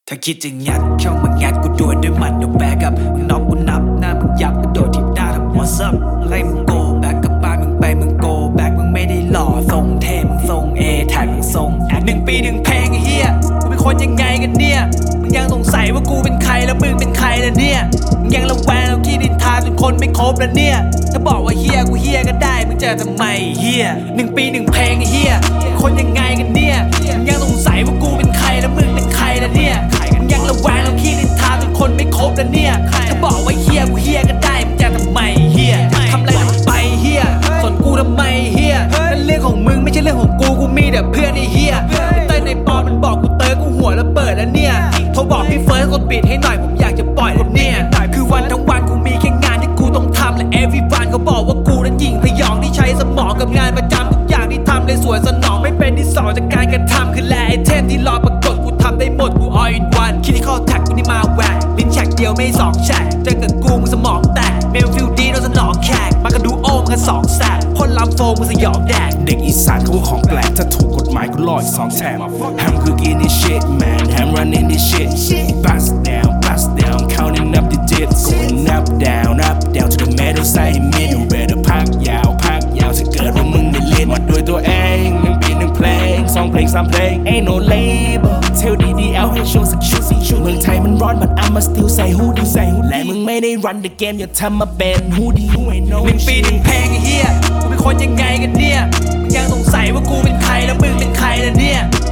ถ้าคิดจะงัดเข้ามางัดกูโดนด้วยมันเดี๋ยวแบกอัพมึงน็อกกูนับหน้ามึงยับกระโดดทิบหน้าทำ what's up ไล่มึงโกแบกกลับบ้านมึงไปมึงโกแบกมึงไม่ได้หล่อทรงเท่มึงทรงเอแท็กมึงทรงแอด1 ปี 1 เพลงไอ้เหี้ยกูเป็นคนยังไงกันเนี่ยมึงยังสงสัยว่ากูเป็นใครแล้วมึงเป็นใครล่ะเนี่ยมึงยังระแวงตรงที่ดินทาจนคนไม่ครบแล้วเนี่ยถ้าบอกว่าเหี้ยกูเหี้ยก็ได้มึงจะทำไมเหี้ย1 ปี 1 เพลงไอ้เหี้ยเป็นคนยังไงกันเนี่ยมึงยังสงสัยว่ากูเป็นใครแล้วมึงเป็นใครล่ะเนี่ยมึงยังระแวงตรงที่ดินทาจนคนไม่ครบแล้วเนี่ยถ้าบอกว่าเหี้ยกูเหี้ยก็ได้มึงจะทำไมเหี้ยทำอะไรลงไปเหี้ยสนกูทำไมเหี้ยนั่นเรื่องของมึงไม่ใช่เรื่องของกูกูมีแต่เพื่อนไอ้เหี้ยไอ้เต้ยในปอมันบอกกูเตอกูหัวแล้วเปิดแล้วเนี่ยโทรบอกพี่เฟิร์สกดปิดให้หน่อยผมอยากจะปล่อยแล้วเนี่ยคือวันทั้งวันกูมีแค่งานที่กูต้องทำและ everyone เขาบอกว่ากูนั้นยิงพยองที่ใช้สมองกับงานประจำทุกอย่างที่ทำเลยสวยสนองไม่เป็นที่สองจากการกระทำคือแลไอเทมที่รอปรากฏกูทำได้หมดกู all in one คิดที่ข้อแท็กกูนี่มาแหวกลิ้นแฉกเดียวไม่สองแฉกเจอกับกูมึงสมองแตกเมลฟิลดีโดนสนองแขกมากระดูโอ้มันกันสองแสบพ่นลำโฟมึงสยองแดกเด็กอีสานเขาว่าของแปลกถ้าถูกกฎหมายกูรออีก2 แถมแฮมคือกิน this shit man ham running this shit bust down counting up digits going up down to the middle side middle better พักยาวถ้าเกิดว่ามึงได้เล่นมาด้วยตัวเอง1 ปี 1 เพลง2 เพลง 3 เพลง ain't no label tell DDL ให้โชว์สักชุดเมืองไทยมันร้อน but I'ma still say whoดีและมึงไม่ได้ run the game อย่าทำมาเป็นwhoดี 1 ปี 1 เพลงไอ้เหี้ยกูเป็นคนยังไงกันเนี่ยมึงยังสงสัยว่ากูเป็นใครแล้วมึงเป็นใครล่ะเนี่ย